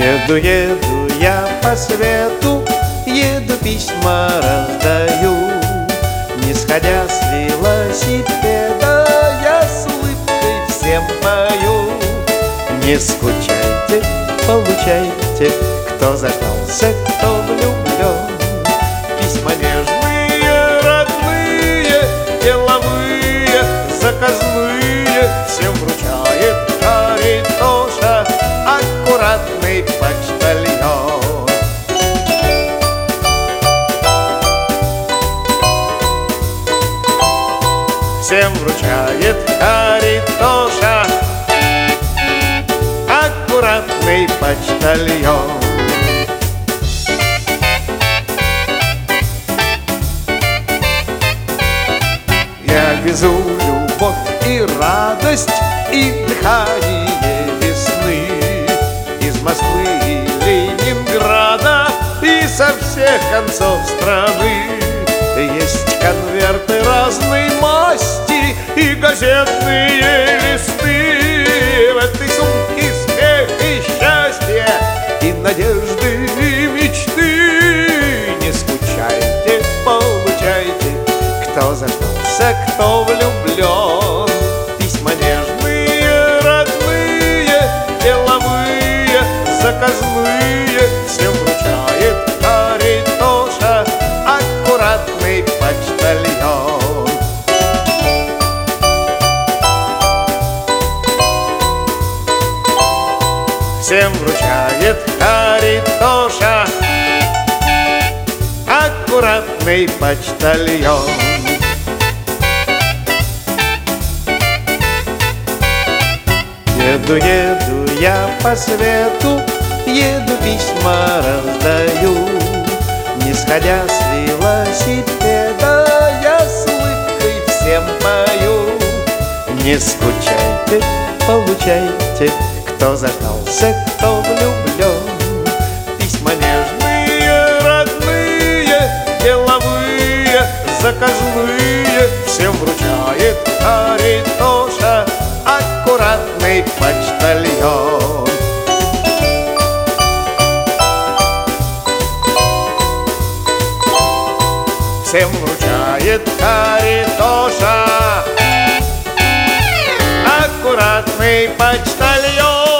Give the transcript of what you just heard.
Еду я по свету, еду, письма раздаю. Не сходя с велосипеда, я с улыбкой всем пою. Не скучайте, получайте, кто заждался, кто влюблен. Письма нежные, родные, деловые, заказные, всем вручает Каритоша, аккуратный почтальон. Всем вручает Каритоша, аккуратный почтальон. Я везу любовь и радость, и дыхание весны из Москвы и Ленинграда, и со всех концов страны. Есть конверты разной масти и газетные листы. В этой сумке смех и счастье, и надежды, и мечты. Не скучайте, получайте, кто заждался, кто влюблен. Письма нежные, родные, деловые, заказные, всем вручает Каритоша, аккуратный почтальон. Всем вручает Каритоша, аккуратный почтальон. Еду я по свету, еду, письма раздаю. Не сходя с велосипеда, я с улыбкой всем пою. Не скучайте, получайте, кто заждался, кто влюблен. Письма нежные, родные, деловые, заказные, всем вручает Каритоша, аккуратный почтальон. Всем вручает Каритоша, аккуратный почтальон.